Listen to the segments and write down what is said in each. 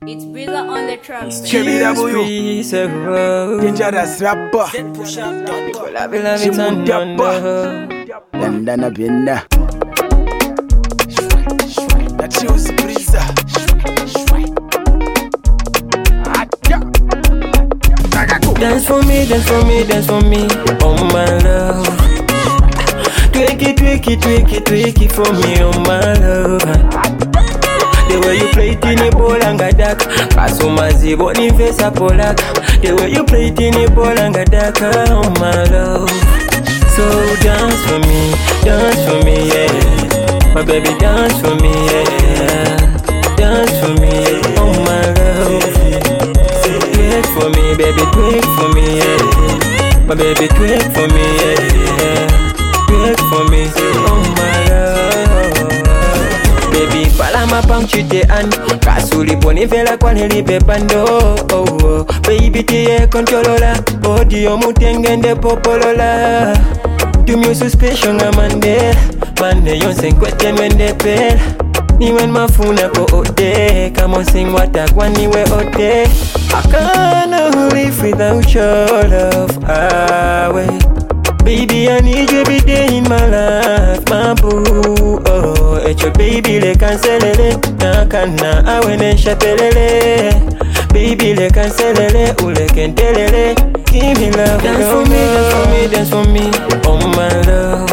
It's Brilla on the track. KBW, dangerous rapper. Dandana Binda. That you Brisa. Dance for me, dance for me, dance for me, oh my love. Twiki for me, oh my love. The way you play it in a ball and got dark. Kasumazi boni face polak. The way you play it in a ball and got dark, oh my love. So dance for me, yeah. My baby dance for me, yeah. Dance for me, yeah. Oh my love. Twerk for me, baby, twerk for me, yeah. My baby twerk for me, yeah. Twerk for me, oh my love. Baby, pala mapamchite an kasuli poni vela kwa nilipe pando. Oh, baby tiye kontrolola body omutengende popolola. Tumyo suspicion amande mane yonse nkwete nwende pela. Niwe mafuna po ote kama sing watakwa niwe ote. I can't live without your love, away. Baby, I need you every day in my life, my boo. Oh, it's your baby, le cancelele. Nakana, awene chapelele. Baby, le cancelele, ule kentelele. Give me love, dance for me, dance for me, dance for me, oh my love.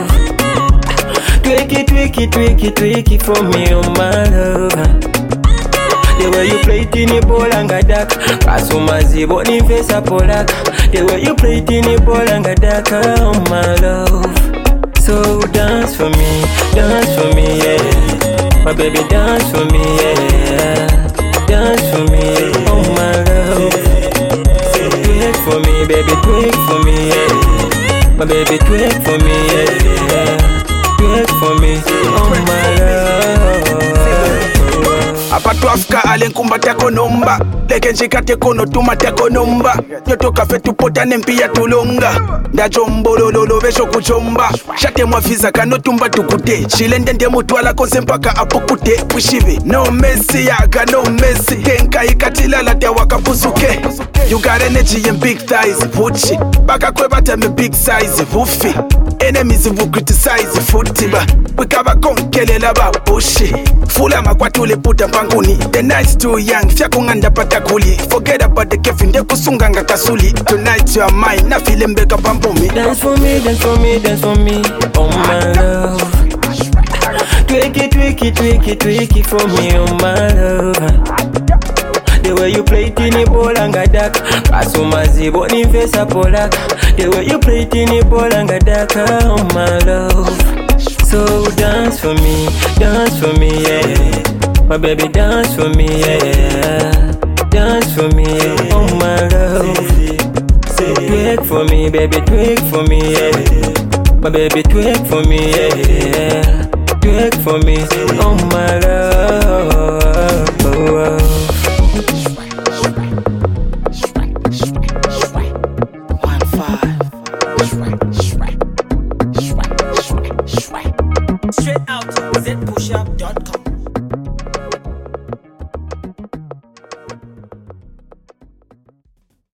Twiki for me, oh my love. The way you play it in a ball and got dark. Kasumazi boni face polak. The way you play it in a ball and got dark, oh my love. So dance for me, yeah. My baby dance for me, yeah. Dance for me, yeah. Oh my love. Twerk for me, baby, twerk for me, yeah. My baby twerk for me, yeah. Twerk for me, oh my love. Apatwafka alenkumba teko nomba leke njika teko notuma teko nomba nyotoka fetu pota nempia tulonga ndajombolololo vesho kuchomba shate mwafiza kanotumba tukute chilende nde mutwala konse mpaka apukute wishive no messi yaka no messi kenka ikatilala te wakapusuke. You got energy and big thighs vuchi baka kwebata me big size vufi enemies will criticize futiba wikaba konkelela ba bushi fula makwatule puta panguni. The night's too young, fyakunganda patakuli. Forget about the kefin, de kusunganga kasuli. Tonight you are mine, na feeling beka pampumi. Dance for me, dance for me, dance for me, oh my love. Twiki for me, oh my love. The way you play it in a ball and got dark. Kasumazi boni face polak. The way you play it in a ball and got dark, oh my love. So dance for me, yeah. My baby dance for me, yeah. Dance for me, yeah. Oh my love. Twerk for me, baby, twerk for me, yeah. My baby twerk for me, yeah. Twerk for me, oh my love.